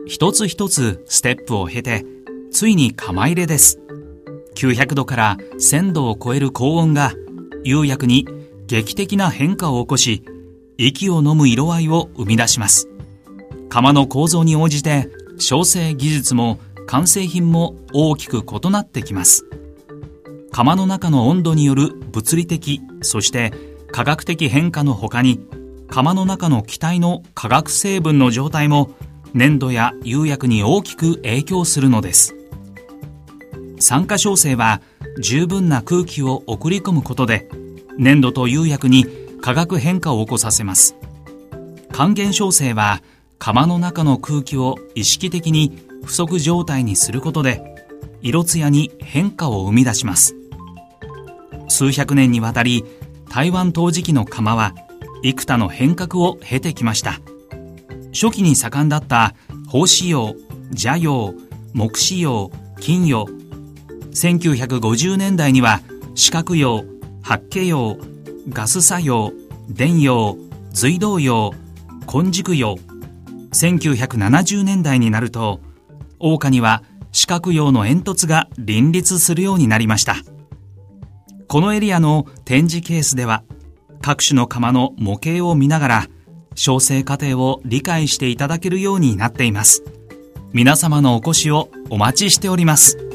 一つ一つステップを経て、ついに釜入れです。900度から1000度を超える高温が釉薬に劇的な変化を起こし、息を飲む色合いを生み出します。釜の構造に応じて焼成技術も完成品も大きく異なってきます。釜の中の温度による物理的、そして化学的変化の他に、釜の中の気体の化学成分の状態も粘土や釉薬に大きく影響するのです。酸化焼成は十分な空気を送り込むことで、粘土と釉薬に化学変化を起こさせます。還元焼成は釜の中の空気を意識的に不足状態にすることで、色艶に変化を生み出します。数百年にわたり台湾陶磁器の釜は幾多の変革を経てきました。初期に盛んだった鳳絲窯、砂窯、木糸窯、金窯、1950年代には四角窯、八景窯、ガス砂窯、電窯、隧道窯、金軸窯、1970年代になると桜花には四角窯の煙突が林立するようになりました。このエリアの展示ケースでは各種の窯の模型を見ながら焼成過程を理解していただけるようになっています。皆様のお越しをお待ちしております。